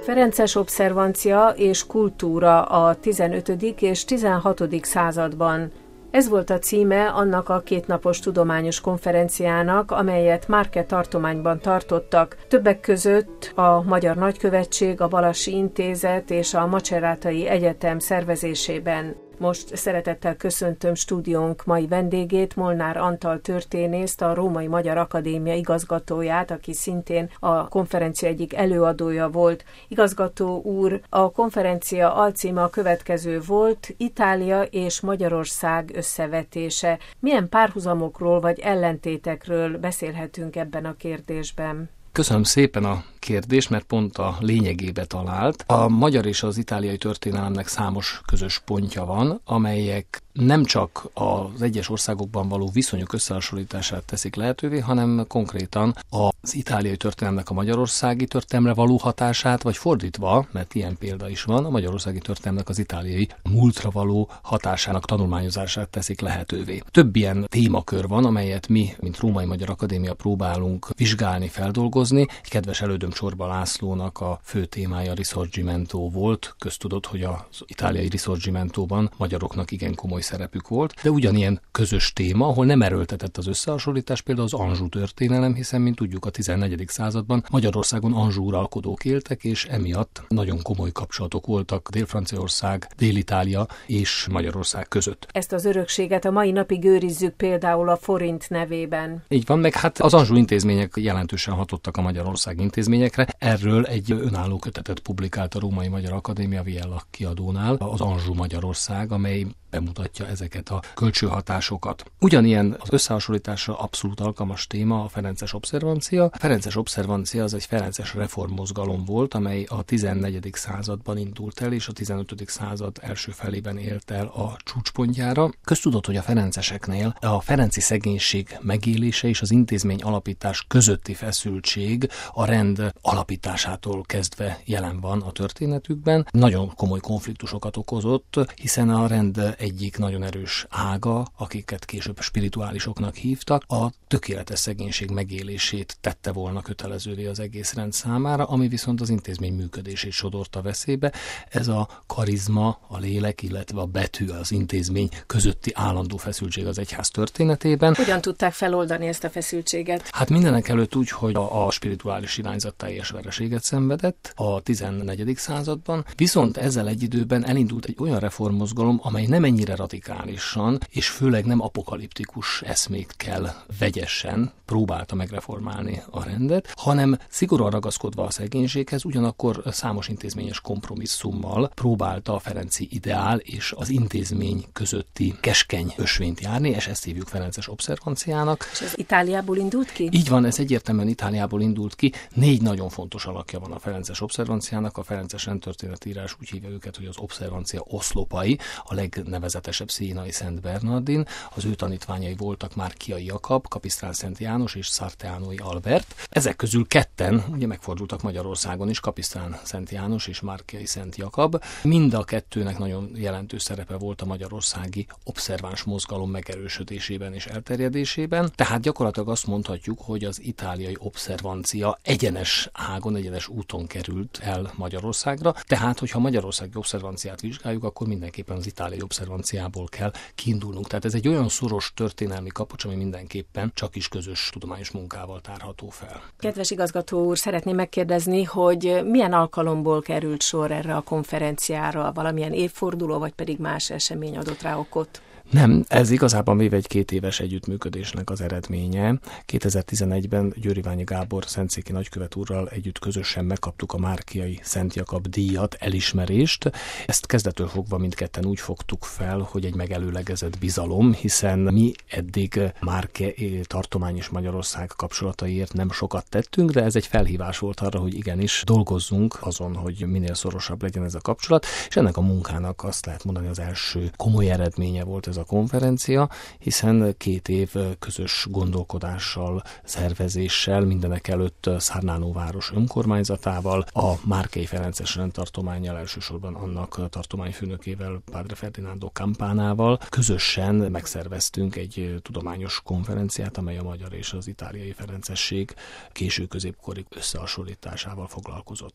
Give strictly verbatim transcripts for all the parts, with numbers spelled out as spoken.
Ferences obszervancia és kultúra a tizenötödik és tizenhatodik században. Ez volt a címe annak a kétnapos tudományos konferenciának, amelyet Márke tartományban tartottak, többek között a Magyar Nagykövetség, a Balassi Intézet és a Macerátai Egyetem szervezésében. Most szeretettel köszöntöm stúdiónk mai vendégét, Molnár Antal történészt, a Római Magyar Akadémia igazgatóját, aki szintén a konferencia egyik előadója volt. Igazgató úr, a konferencia alcíme a következő volt: Itália és Magyarország összevetése. Milyen párhuzamokról vagy ellentétekről beszélhetünk ebben a kérdésben? Köszönöm szépen a kérdést, mert pont a lényegébe talált. A magyar és az itáliai történelemnek számos közös pontja van, amelyek nem csak az egyes országokban való viszonyok összehasonlítását teszik lehetővé, hanem konkrétan az itáliai történelemnek a magyarországi történelemre való hatását, vagy fordítva, mert ilyen példa is van, a magyarországi történelemnek az itáliai múltra való hatásának tanulmányozását teszik lehetővé. Több ilyen témakör van, amelyet mi, mint Római Magyar Akadémia próbálunk vizsgálni, feldolgozni. Egy kedves elődöm Csorba Lászlónak a fő témája a Risorgimento volt. Köztudott, hogy az itáliai Risorgimentóban magyaroknak igen komoly szerepük volt, de ugyanilyen közös téma, ahol nem erőltetett az összehasonlítás, például az Anjou történelem, hiszen, mint tudjuk, a tizennegyedik században Magyarországon Anjou uralkodók éltek, és emiatt nagyon komoly kapcsolatok voltak Dél-Franciaország, Dél-Itália és Magyarország között. Ezt az örökséget a mai napig őrizzük például a forint nevében. Így van, meg hát az Anjou intézmények jelentősen hatottak a Magyarország intézményekre. Erről egy önálló kötetet publikált a Római Magyar Akadémia Viella kiadónál, az Anjou Magyarország, amely bemutatja ezeket a kölcsönhatásokat. Ugyanilyen az összehasonlításra abszolút alkalmas téma a ferences obszervancia. A ferences obszervancia az egy ferences reformmozgalom volt, amely a tizennegyedik században indult el, és a tizenötödik század első felében ért el a csúcspontjára. Köztudott, hogy a ferenceseknél a ferenci szegénység megélése és az intézmény alapítás közötti feszültség a rend alapításától kezdve jelen van a történetükben. Nagyon komoly konfliktusokat okozott, hiszen a rend egyik nagyon erős ága, akiket később spirituálisoknak hívtak, a tökéletes szegénység megélését tette volna kötelezővé az egész rend számára, ami viszont az intézmény működését sodorta veszélybe. Ez a karizma, a lélek, illetve a betű, az intézmény közötti állandó feszültség az egyház történetében. Hogyan tudták feloldani ezt a feszültséget? Hát mindenek előtt úgy, hogy a, a spirituális irányzat teljes vereséget szenvedett a tizennegyedik században, viszont ezzel egy időben elindult egy olyan reformmozgalom, amely nem ennyire radikálisan, és főleg nem apokaliptikus eszmékkel vegyesen próbálta megreformálni a rendet, hanem szigorúan ragaszkodva a szegénységhez, ugyanakkor számos intézményes kompromisszummal próbálta a ferenci ideál és az intézmény közötti keskeny ösvényt járni, és ezt hívjuk ferences obszervanciának. És ez Itáliából indult ki? Így van, ez egyértelműen Itáliából indult ki. Négy nagyon fontos alakja van a ferences obszervanciának. A ferences rendtörténetírás úgy hívja őket, hogy az obszervancia oszlopai, a legnevezetesebb Sienai Szent Bernardin. Az ő tanítványai voltak Márkiai Jakab, Kapisztrán Szent János és Sarteánói Albert. Ezek közül ketten ugye megfordultak Magyarországon is, Kapisztrán Szent János és Márkiai Szent Jakab. Mind a kettőnek nagyon jelentős szerepe volt a magyarországi obszerváns mozgalom megerősödésében és elterjedésében. Tehát gyakorlatilag azt mondhatjuk, hogy az itáliai obszervancia egyenes ágon, egyenes úton került el Magyarországra. Tehát, hogyha magyarországi obszervanciát vizsgáljuk, akkor mindenképpen az itáliai obszervanciából kell kiindulnunk. Tehát ez egy olyan szoros történelmi kapocs, ami mindenképpen csak is közös tudományos munkával tárható fel. Kedves igazgató úr, szeretném megkérdezni, hogy milyen alkalomból került sor erre a konferenciára, valamilyen évforduló, vagy pedig más esemény adott rá okot? Nem, ez igazából véve egy két éves együttműködésnek az eredménye. kétezer-tizenegyben Győriványi Gábor szentszéki nagykövet úrral együtt közösen megkaptuk a Márkiai Szent Jakab díjat, elismerést. Ezt kezdettől fogva mindketten úgy fogtuk fel, hogy egy megelőlegezett bizalom, hiszen mi eddig Márke tartomány és Magyarország kapcsolataiért nem sokat tettünk, de ez egy felhívás volt arra, hogy igenis dolgozzunk azon, hogy minél szorosabb legyen ez a kapcsolat, és ennek a munkának azt lehet mondani, az első komoly eredménye volt ez a konferencia, hiszen két év közös gondolkodással, szervezéssel, mindenek előtt Szárnánóváros önkormányzatával, a Márkei Ferences rendtartománnyal, elsősorban annak tartományfőnökével, Padre Ferdinando Campánával közösen megszerveztünk egy tudományos konferenciát, amely a magyar és az itáliai ferencesség késő középkori összehasonlításával foglalkozott.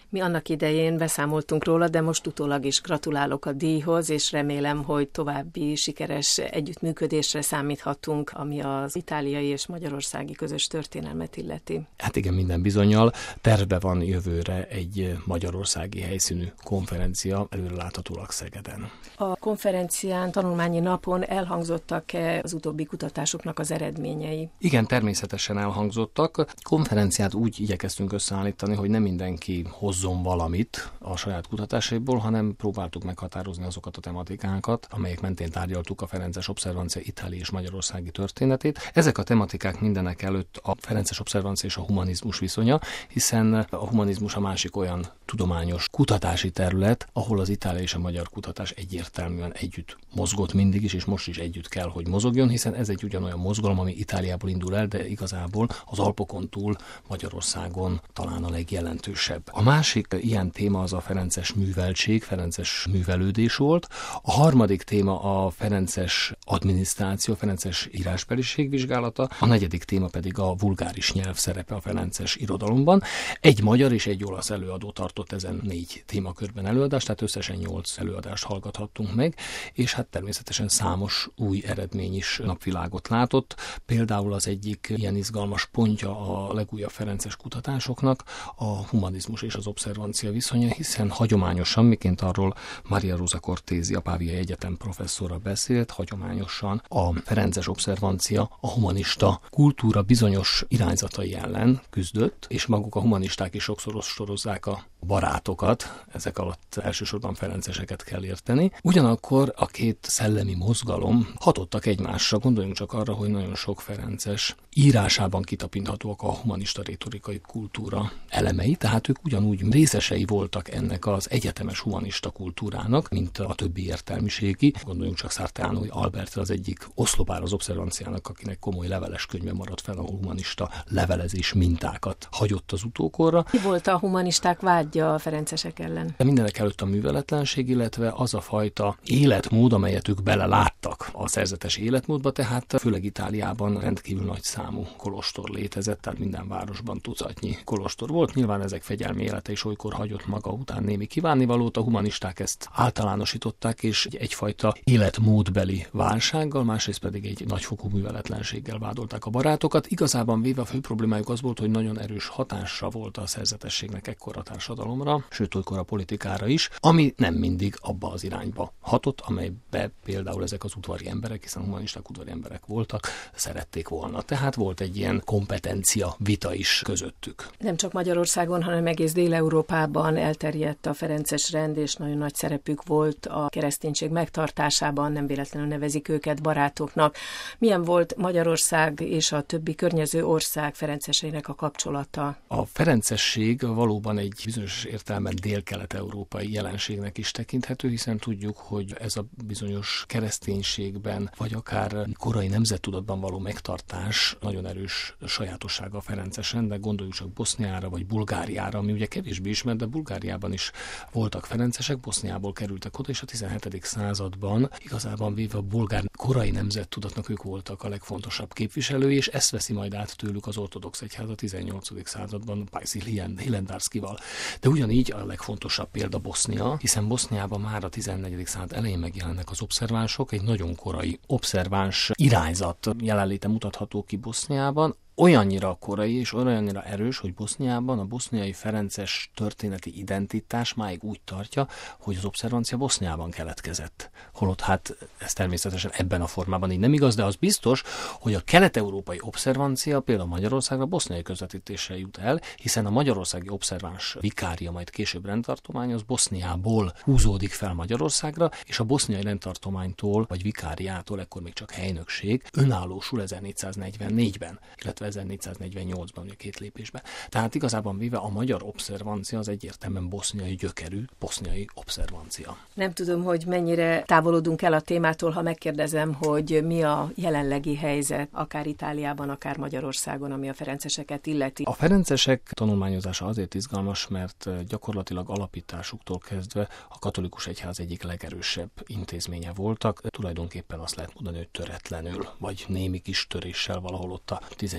Mi annak idején beszámoltunk róla, de most utólag is gratulálok a díjhoz, és remélem, hogy további sikeres együttműködésre számíthatunk, ami az itáliai és magyarországi közös történelmet illeti. Hát igen, minden bizonnyal. Tervbe van jövőre egy magyarországi helyszínű konferencia, előre láthatólag Szegeden. A konferencián, tanulmányi napon elhangzottak-e az utóbbi kutatásoknak az eredményei? Igen, természetesen elhangzottak. Konferenciát úgy igyekeztünk összeállítani, hogy nem mindenki hozzon valamit a saját kutatásaiból, hanem próbáltuk meghatározni azokat a tematikákat, amelyek mentén tárgyaltuk a Ferences Obszervancia itáliai és magyarországi történetét. Ezek a tematikák mindenek előtt a Ferences Obszervancia és a humanizmus viszonya, hiszen a humanizmus a másik olyan tudományos kutatási terület, ahol az itáliai és a magyar kutatás egyértelműen együtt mozgott mindig is, és most is együtt kell, hogy mozogjon, hiszen ez egy ugyanolyan mozgalom, ami Itáliából indul el, de igazából az Alpokon túl Magyarországon talán a legjelentősebb. A másik ilyen téma az a ferences műveltség, ferences művelődés volt. A harmadik téma a ferences adminisztráció, ferences írásbeliség vizsgálata, a negyedik téma pedig a vulgáris nyelv szerepe a ferences irodalomban. Egy magyar és egy olasz előadó tartott ezen négy témakörben előadást, tehát összesen nyolc előadást hallgathattunk meg, és hát természetesen számos új eredmény is napvilágot látott. Például az egyik ilyen izgalmas pontja a legújabb ferences kutatásoknak a humanizmus és az obszervancia viszonya, hiszen hagyományosan, miként arról Maria Rosa Cortési, a Páviai Egyetem professzora beszélt, hagyományosan a ferences obszervancia a humanista kultúra bizonyos irányzatai ellen küzdött, és maguk a humanisták is sokszor ostorozzák a barátokat, ezek alatt elsősorban ferenceseket kell érteni. Ugyanakkor a két szellemi mozgalom hatottak egymásra, gondoljunk csak arra, hogy nagyon sok ferences írásában kitapinthatóak a humanista rétorikai kultúra elemei, tehát ők ugyanúgy részesei voltak ennek az egyetemes humanista kultúrának, mint a többi értelmiségi. Gondoljunk csak Sarteánói Albertre, az egyik oszlopára az obszervanciának, akinek komoly leveles könyve maradt fel, a humanista levelezés mintákat hagyott az utókorra. Mi volt a humanisták vágya a ferencesek ellen? De mindenek előtt a műveletlenség, illetve az a fajta életmód, amelyet ők beleláttak a szerzetes életmódba, tehát főleg Itáliában rendkívül nagy számú kolostor létezett, tehát minden városban tucatnyi kolostor volt. Nyilván ezek fegyelmi élete is olykor hagyott maga után némi kívánnivalót, a humanisták ezt általánosították, és egyfajta életmódbeli válsággal, másrészt pedig egy nagyfokú műveletlenséggel vádolták a barátokat. Igazában véve a fő problémájuk az volt, hogy nagyon erős hatásra volt a szerzetességnek ekkor a társadalomra, sőt olykor a politikára is, ami nem mindig abba az irányba hatott, amelybe például ezek az udvari emberek, hiszen humanisták udvari emberek voltak, szerették volna. Tehát volt egy ilyen kompetencia vita is közöttük. Nem csak Magyarországon, hanem egész Dél-Európában elterjedt a ferences rend, és nagyon nagy szerepük volt a kereszténység megtartásában, nem véletlenül nevezik őket barátoknak. Milyen volt Magyarország és a többi környező ország ferenceseinek a kapcsolata? A ferencesség valóban egy bizonyos értelemben dél-kelet-európai jelenségnek is tekinthető, hiszen tudjuk, hogy ez a bizonyos kereszténységben, vagy akár korai nemzettudatban való megtartás nagyon erős sajátossága a ferences rendnek. Gondoljuk csak Boszniára vagy Bulgáriára, ami ugye kevésbé ismert, de Bulgáriában is voltak ferencesek, Boszniából kerültek oda, és a tizenhetedik században igazában véve a bolgár korai nemzettudatnak ők voltak a legfontosabb képviselői, és ezt veszi majd át tőlük az ortodox egyház a tizennyolcadik században Pajzsil Hilendarszkival. De ugyanígy a legfontosabb példa Bosznia, hiszen Boszniában már a tizennegyedik század elején megjelennek az obszervánsok, egy nagyon korai obszerváns irányzat jelenléte mutatható ki Boszniában, olyannyira korai és olyannyira erős, hogy Boszniában a boszniai ferences történeti identitás máig úgy tartja, hogy az obszervancia Boszniában keletkezett. Holott hát ez természetesen ebben a formában így nem igaz, de az biztos, hogy a kelet-európai obszervancia például Magyarországra boszniai közvetítéssel jut el, hiszen a magyarországi obszerváns vikária, majd később rendtartomány, az Boszniából húzódik fel Magyarországra, és a boszniai rendtartománytól, vagy vikáriától, ekkor még csak helynökség, önállósul ezernégyszáznegyvennégyben, illetve ezernégyszáznegyvennyolcban, ugye két lépésben. Tehát igazában véve a magyar obszervancia az egyértelműen boszniai gyökerű, boszniai obszervancia. Nem tudom, hogy mennyire távolodunk el a témától, ha megkérdezem, hogy mi a jelenlegi helyzet, akár Itáliában, akár Magyarországon, ami a ferenceseket illeti. A ferencesek tanulmányozása azért izgalmas, mert gyakorlatilag alapításuktól kezdve a katolikus egyház egyik legerősebb intézménye voltak. Tulajdonképpen azt lehet mondani, hogy töretlenül, vagy némi kis töréssel valahol ott a tizennyolcadik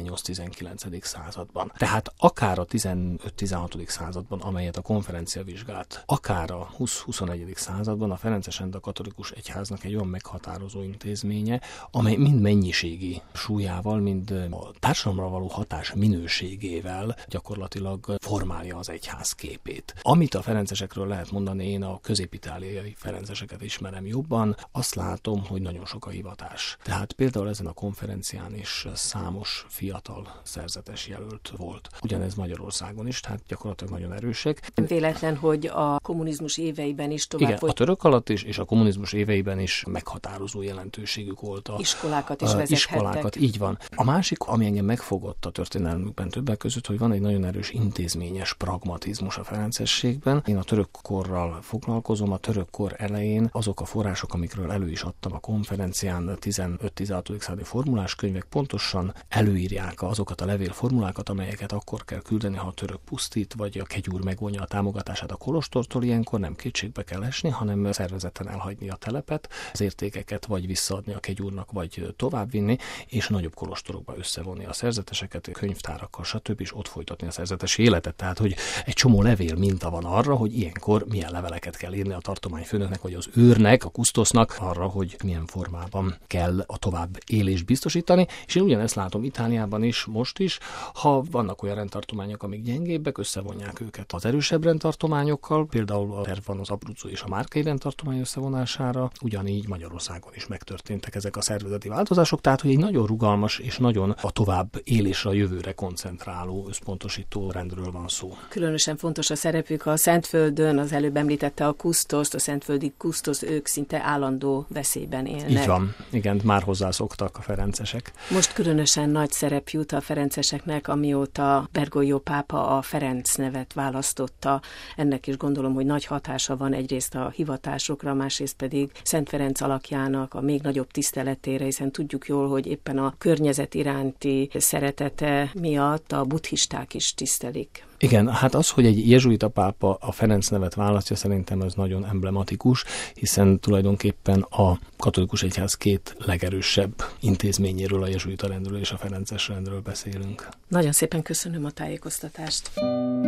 tizennyolc-tizenkilencedik században. Tehát akár a tizenöt-tizenhatodik században, amelyet a konferencia vizsgált, akár a húsz-huszonegyedik században a ferencesrend a katolikus egyháznak egy olyan meghatározó intézménye, amely mind mennyiségi súlyával, mind a társadalomra való hatás minőségével gyakorlatilag formálja az egyház képét. Amit a ferencesekről lehet mondani, én a közép-itáliai ferenceseket ismerem jobban, azt látom, hogy nagyon sok a hivatás. Tehát például ezen a konferencián is számos fiatal szerzetes jelölt volt. Ugyanez Magyarországon is, tehát gyakorlatilag nagyon erősek. Véletlen, hogy a kommunizmus éveiben is tovább Igen, volt. A török alatt is, és a kommunizmus éveiben is meghatározó jelentőségük volt. A, iskolákat is a, vezethettek. Iskolákat, így van. A másik, ami engem megfogott a történelmükben többek között, hogy van egy nagyon erős intézményes pragmatizmus a ferencességben. Én a török korral foglalkozom, a török kor elején azok a források, amikről elő is adtam a konferencián, tizenöt-tizenhatodik századi formuláskönyvek pontosan előírják azokat a levélformulákat, amelyeket akkor kell küldeni, ha a török pusztít, vagy a kegyúr megvonja a támogatását a kolostortól, ilyenkor nem kétségbe kell esni, hanem szervezetten elhagyni a telepet, az értékeket vagy visszaadni a kegyúrnak, vagy továbbvinni, és nagyobb kolostorokba összevonni a szerzeteseket, könyvtárakkal, stb. És ott folytatni a szerzetes életet. Tehát, hogy egy csomó levél minta van arra, hogy ilyenkor milyen leveleket kell írni a tartományfőnöknek, vagy az őrnek, a kusztosznak arra, hogy milyen formában kell a tovább élést biztosítani. És én ugyanezt látom Itáliában is, most is, ha vannak olyan rendtartományok, amik gyengébbek, összevonják őket az erősebb rendtartományokkal, például a terv van az Abruzzo és a Márkai rendtartomány összevonására, ugyanígy Magyarországon is megtörténtek ezek a szervezeti változások, tehát hogy egy nagyon rugalmas és nagyon a tovább élésre, a jövőre koncentráló, összpontosító rendről van szó. Különösen fontos a szerepük a Szentföldön, az előbb említette a kusztoszt, a szentföldi kusztosz, ők szinte állandó veszélyben élnek. Így van, igen, már hozzászoktak a ferencesek. Most különösen nagy szerep jut a ferenceseknek, amióta Bergoglio pápa a Ferenc nevet választotta. Ennek is gondolom, hogy nagy hatása van egyrészt a hivatásokra, másrészt pedig Szent Ferenc alakjának a még nagyobb tiszteletére, hiszen tudjuk jól, hogy éppen a környezet iránti szeretete miatt a buddhisták is tisztelik. Igen, hát az, hogy egy jezsuita pápa a Ferenc nevet választja, szerintem ez nagyon emblematikus, hiszen tulajdonképpen a katolikus egyház két legerősebb intézményéről, a jezsuita rendről és a ferences rendről beszélünk. Nagyon szépen köszönöm a tájékoztatást.